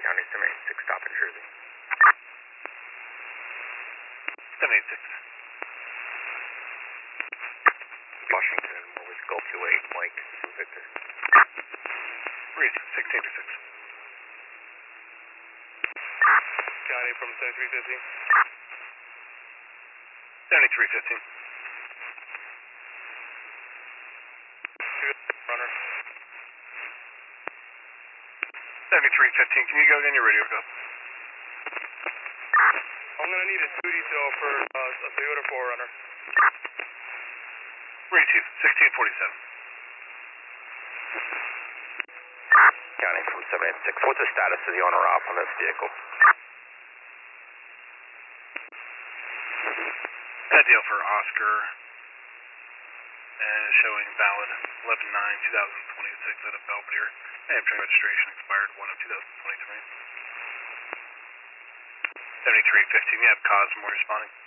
County 786, stop in Jersey. 786. Washington, always Gulf 28, Mike, Victor. Reed, 1686. County from 7315. 7315. Runner. 7315, can you go again? Your radio go. I'm gonna need a duty cell for a Toyota 4Runner. Reed, Chief, 1647. County from 786, what's the status of the owner op on this vehicle? That deal for Oscar and showing valid 11/9/2026 out of Belvedere. Amtrak registration expired 1/2023. 7315, you have Cosmore responding.